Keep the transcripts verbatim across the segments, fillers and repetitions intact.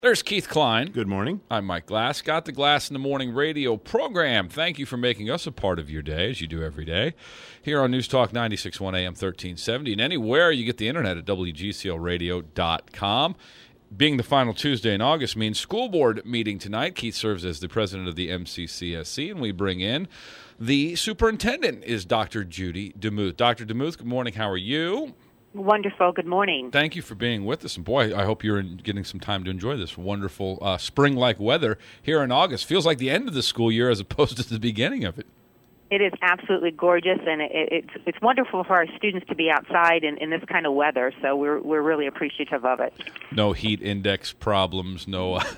There's Keith Klein. Good morning. I'm Mike Glass. Got the Glass in the Morning radio program. Thank you for making us a part of your day, as you do every day, here on News Talk ninety-six point one A M thirteen seventy, and anywhere you get the internet at W G C L radio dot com. Being the final Tuesday in August means school board meeting tonight. Keith serves as the president of the M C C S C, and we bring in the superintendent, is Doctor Judy DeMuth. Doctor DeMuth, good morning. How are you? Wonderful. Good morning. Thank you for being with us. And boy, I hope you're getting some time to enjoy this wonderful uh, spring-like weather here in August. Feels like the end of the school year as opposed to the beginning of it. It is absolutely gorgeous, and it, it's it's wonderful for our students to be outside in, in this kind of weather. So we're we're really appreciative of it. No heat index problems, no uh,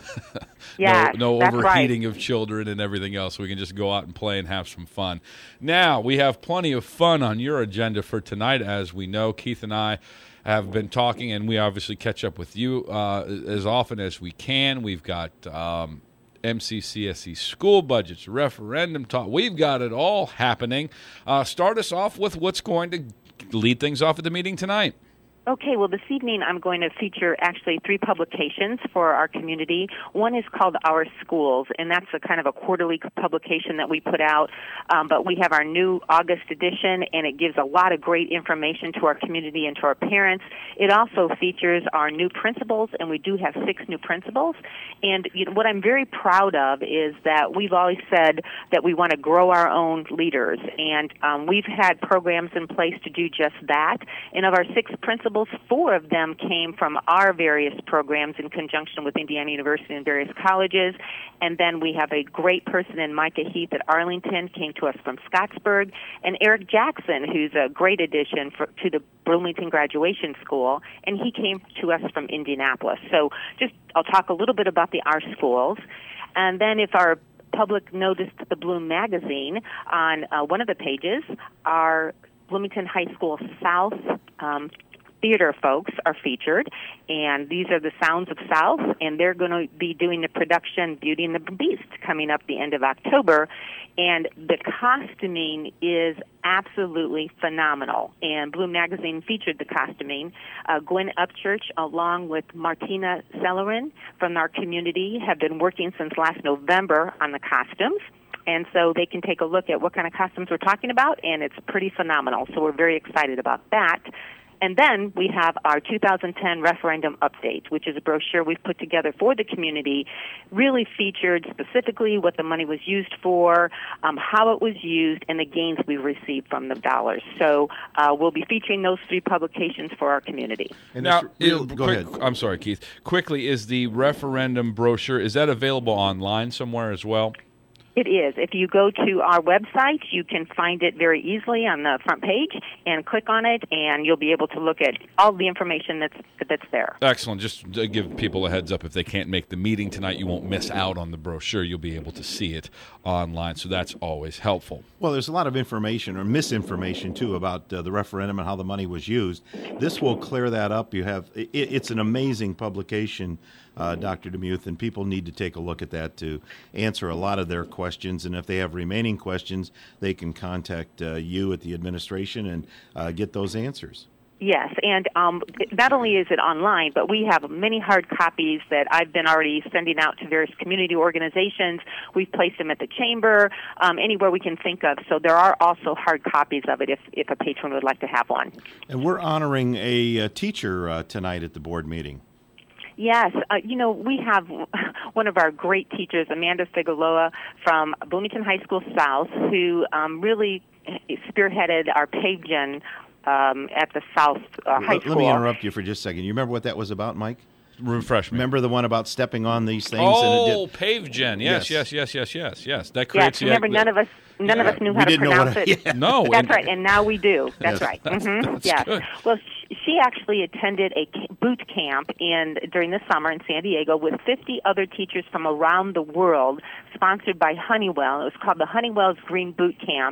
yes, no, no that's overheating right. of children and everything else. We can just go out and play and have some fun. Now we have plenty of fun on your agenda for tonight, as we know. Keith and I have been talking, and we obviously catch up with you uh, as often as we can. We've got Um, M C C S C school budgets, referendum talk. We've got it all happening. Uh, start us off with what's going to lead things off at the meeting tonight. Okay, well, this evening I'm going to feature actually three publications for our community. One is called Our Schools, and that's a kind of a quarterly publication that we put out. Um, but we have our new August edition, and it gives a lot of great information to our community and to our parents. It also features our new principals, and we do have six new principals. And you know, what I'm very proud of is that we've always said that we want to grow our own leaders, and um, we've had programs in place to do just that. And of our six principals, four of them came from our various programs in conjunction with Indiana University and various colleges. And then we have a great person in Micah Heath at Arlington, came to us from Scottsburg, and Eric Jackson, who's a great addition for, to the Bloomington Graduation School, and he came to us from Indianapolis. So just I'll talk a little bit about the Our Schools. And then if our public noticed the Bloom magazine, on uh, one of the pages, our Bloomington High School South um, theater folks are featured, and these are the Sounds of South, and they're going to be doing the production Beauty and the Beast coming up the end of October, and the costuming is absolutely phenomenal, and Bloom Magazine featured the costuming. Uh, Gwen Upchurch, along with Martina Sellerin from our community, have been working since last November on the costumes. And so they can take a look at what kind of costumes we're talking about, and it's pretty phenomenal. So we're very excited about that. And then we have our two thousand ten referendum update, which is a brochure we've put together for the community, really featured specifically what the money was used for, um, how it was used, and the gains we received from the dollars. So uh, we'll be featuring those three publications for our community. And now, real, it, go quick, ahead. I'm sorry, Keith. Quickly, is the referendum brochure, is that available online somewhere as well? It is. If you go to our website, you can find it very easily on the front page and click on it, and you'll be able to look at all the information that's that's there. Excellent. Just to give people a heads up, if they can't make the meeting tonight, you won't miss out on the brochure. You'll be able to see it online, so that's always helpful. Well, there's a lot of information or misinformation, too, about uh, the referendum and how the money was used. This will clear that up. You have it, It's an amazing publication, uh, Doctor DeMuth, and people need to take a look at that to answer a lot of their questions. And if they have remaining questions, they can contact uh, you at the administration and uh, get those answers. Yes, and um, not only is it online, but we have many hard copies that I've been already sending out to various community organizations. We've placed them at the chamber, um, anywhere we can think of. So there are also hard copies of it if, if a patron would like to have one. And we're honoring a, a teacher uh, tonight at the board meeting. Yes, uh, you know, we have one of our great teachers, Amanda Figueroa from Bloomington High School South, who um, really spearheaded our PaveGen Um, at the South uh, High let, School. Let me interrupt you for just a second. You remember what that was about, Mike? Refresh me. Remember the one about stepping on these things? Oh, and it PaveGen. Yes, yes, yes, yes, yes, yes. That yes, creates remember, the, none of us none yeah, of us knew we how to didn't know pronounce what- it. yeah. No, That's and- right, and now we do. That's Yes. right. Mm-hmm. That's yes. good. Well, sh- she actually attended a ca- boot camp in during the summer in San Diego with fifty other teachers from around the world, sponsored by Honeywell. It was called the Honeywell's Green Boot Camp,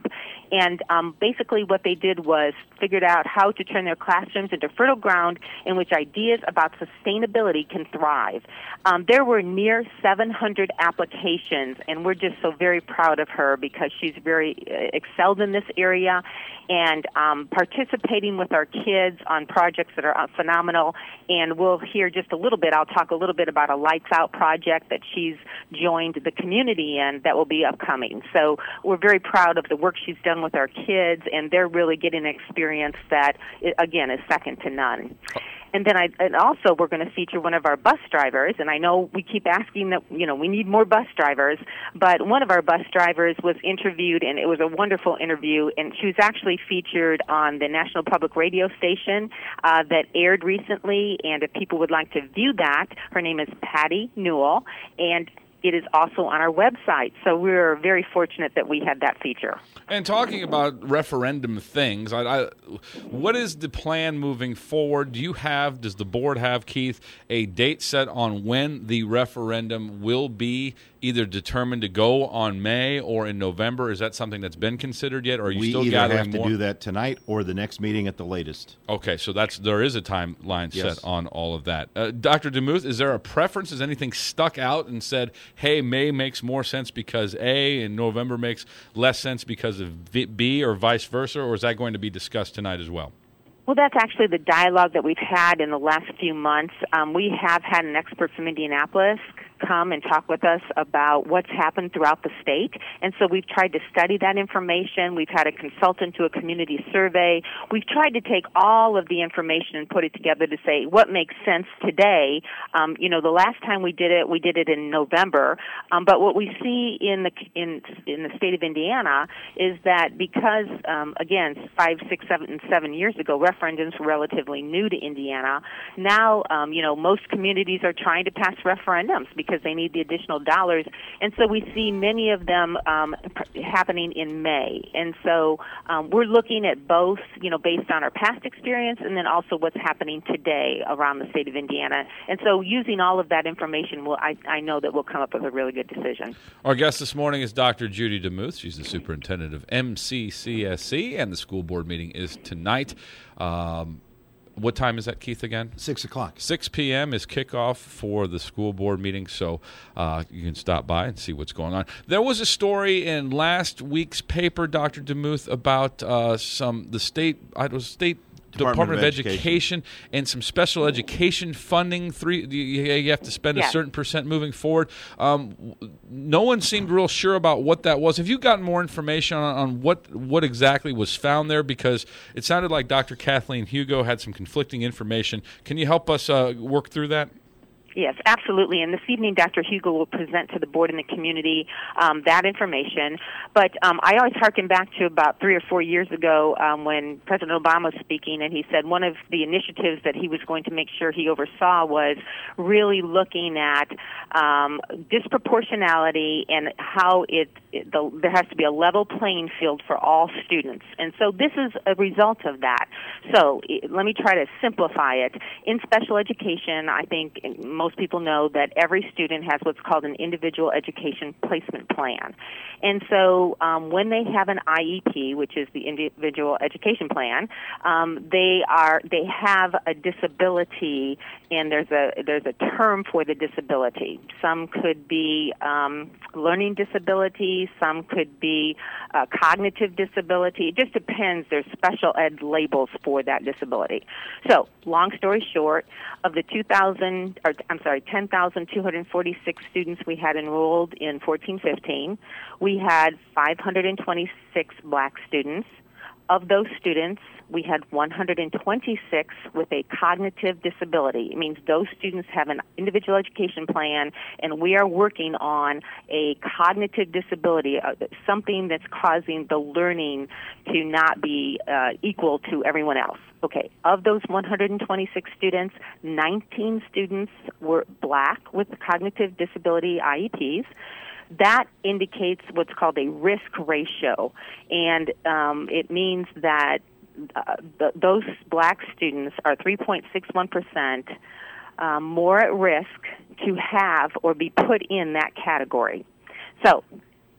And um, basically what they did was figured out how to turn their classrooms into fertile ground in which ideas about sustainability can thrive. Um, there were near seven hundred applications, and we're just so very proud of her because she's very uh, excelled in this area and um, participating with our kids on projects that are uh, phenomenal. And we'll hear just a little bit. I'll talk a little bit about a Lights Out project that she's joined the community in that will be upcoming. So we're very proud of the work she's done with our kids, and they're really getting an experience that, again, is second to none. And then I, and also we're going to feature one of our bus drivers, and I know we keep asking that, you know, we need more bus drivers, but one of our bus drivers was interviewed, and it was a wonderful interview, and she was actually featured on the National Public Radio station uh, that aired recently, and if people would like to view that, her name is Patty Newell, and it is also on our website. So we're very fortunate that we had that feature. And talking about referendum things, I, I, what is the plan moving forward? Do you have, does the board have, Keith, a date set on when the referendum will be either determined to go on May or in November? Is that something that's been considered yet, or are you we still either gathering have to more? do that tonight or the next meeting at the latest. Okay, so that's there is a timeline Yes. set on all of that. Uh, Doctor DeMuth, is there a preference? Has anything stuck out and said, hey, May makes more sense because A, and November makes less sense because of V- B, or vice versa, or is that going to be discussed tonight as well? Well, that's actually the dialogue that we've had in the last few months. Um, we have had an expert from Indianapolis come and talk with us about what's happened throughout the state. And so we've tried to study that information. We've had a consultant do a community survey. We've tried to take all of the information and put it together to say what makes sense today. Um, you know, the last time we did it, we did it in November. Um, but what we see in the in in the state of Indiana is that because, um, again, five, six, seven, seven years ago, referendums were relatively new to Indiana. Now, um, you know, most communities are trying to pass referendums because they need the additional dollars. And so we see many of them um, happening in May. And so um, we're looking at both, you know, based on our past experience and then also what's happening today around the state of Indiana. And so using all of that information, we'll, I, I know that we'll come up with a really good decision. Our guest this morning is Doctor Judy DeMuth. She's the superintendent of M C C S C, and the school board meeting is tonight. Um, What time is that, Keith, again? Six o'clock. six p.m. is kickoff for the school board meeting, so uh, you can stop by and see what's going on. There was a story in last week's paper, Doctor DeMuth, about uh, some the state, I was state Department, Department of, of Education. Education and some special education funding. Three, you, you have to spend yeah. a certain percent moving forward. Um, no one seemed real sure about what that was. Have you gotten more information on, on what what exactly was found there? Because it sounded like Doctor Kathleen Hugo had some conflicting information. Can you help us uh, work through that? Yes, absolutely. And this evening, Doctor Hugo will present to the board and the community um, that information. But um, I always harken back to about three or four years ago um, when President Obama was speaking, and he said one of the initiatives that he was going to make sure he oversaw was really looking at um, disproportionality and how it, it the, there has to be a level playing field for all students. And so this is a result of that. So it, let me try to simplify it. In special education, I think most people know that every student has what's called an individual education placement plan. And so um, when they have an I E P, which is the individual education plan, um, they are they have a disability, and there's a there's a term for the disability. Some could be um, learning disability, some could be uh, cognitive disability. It just depends. There's special ed labels for that disability. So, long story short, of the two thousand, or I'm sorry, ten thousand two hundred forty-six students we had enrolled in fourteen fifteen, we had five hundred twenty-six black students. Of those students, we had one hundred twenty-six with a cognitive disability. It means those students have an individual education plan, and we are working on a cognitive disability, uh, something that's causing the learning to not be uh, equal to everyone else. Okay, of those one hundred twenty-six students, nineteen students were black with cognitive disability I E Ps. That indicates what's called a risk ratio, and um, it means that uh, the, those black students are three point six one percent um, more at risk to have or be put in that category. So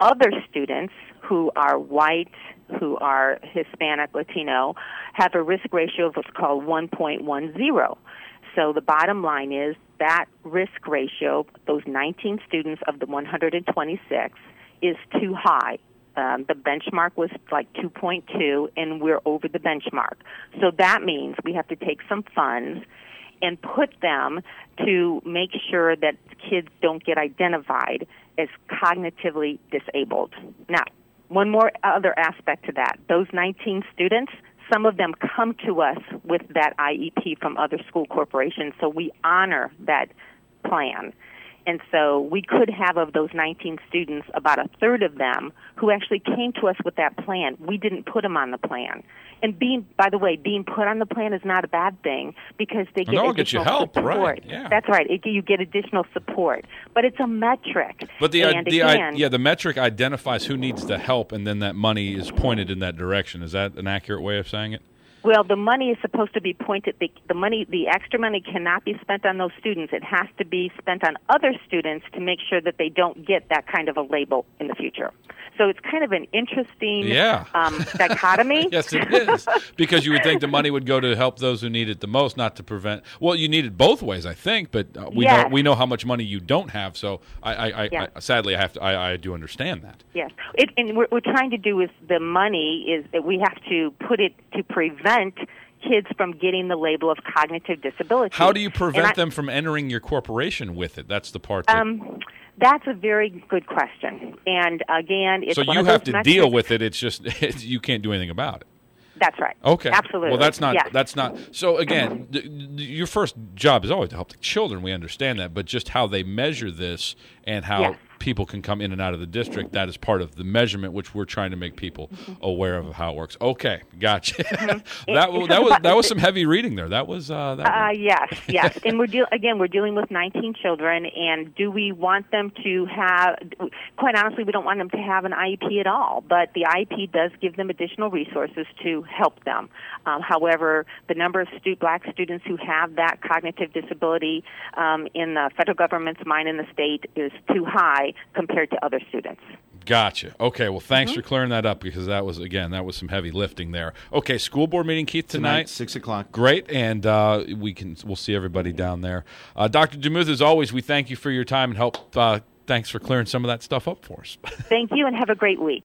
other students who are white, who are Hispanic, Latino, have a risk ratio of what's called one point one zero. So the bottom line is that risk ratio, those nineteen students of the one hundred twenty-six, is too high. Um, the benchmark was like two point two, and we're over the benchmark. So that means we have to take some funds and put them to make sure that kids don't get identified as cognitively disabled. Now, one more other aspect to that. Those nineteen students, some of them come to us with that I E P from other school corporations, so we honor that plan. And so we could have, of those nineteen students, about a third of them who actually came to us with that plan. We didn't put them on the plan. And being, by the way, being put on the plan is not a bad thing because they get no, additional get you help, support. right? Yeah. That's right. It, you get additional support, but it's a metric. But the and the again, yeah the metric identifies who needs the help, and then that money is pointed in that direction. Is that an accurate way of saying it? Well, the money is supposed to be pointed. The, the money, the extra money, cannot be spent on those students. It has to be spent on other students to make sure that they don't get that kind of a label in the future. So it's kind of an interesting yeah. um, dichotomy. Yes, it is. Because you would think the money would go to help those who need it the most, not to prevent. Well, you need it both ways, I think. But uh, we yes. know we know how much money you don't have. So I, I, I, yes. I sadly, I have to. I, I do understand that. Yes, it, and what we're trying to do is the money is that we have to put it to prevent kids from getting the label of cognitive disability. How do you prevent I, them from entering your corporation with it? That's the part that... Um, that's a very good question. And again, it's So one you of have those to metrics. deal with it. It's just it's, you can't do anything about it. That's right. Okay. Absolutely. Well, that's not. Yes. That's not. So again, th- th- your first job is always to help the children. We understand that, but just how they measure this and how Yes. people can come in and out of the district, that is part of the measurement, which we're trying to make people mm-hmm. aware of how it works. Okay, gotcha. Mm-hmm. that it, was, that was that was some heavy reading there. That was. Uh, that uh, was... yes, yes. And we're deal- again, we're dealing with nineteen children, and do we want them to have? Quite honestly, we don't want them to have an I E P at all. But the I E P does give them additional resources to help them. Um, however, the number of stu- black students who have that cognitive disability um, in the federal government's mind in the state is too high compared to other students. Gotcha. Okay, well, thanks Mm-hmm. for clearing that up because that was, again, that was some heavy lifting there. Okay, school board meeting, Keith, tonight. Tonight, six o'clock. Great, and uh, we can, we'll see everybody down there. Uh, Doctor DeMuth, as always, we thank you for your time and help. Uh, thanks for clearing some of that stuff up for us. Thank you, and have a great week.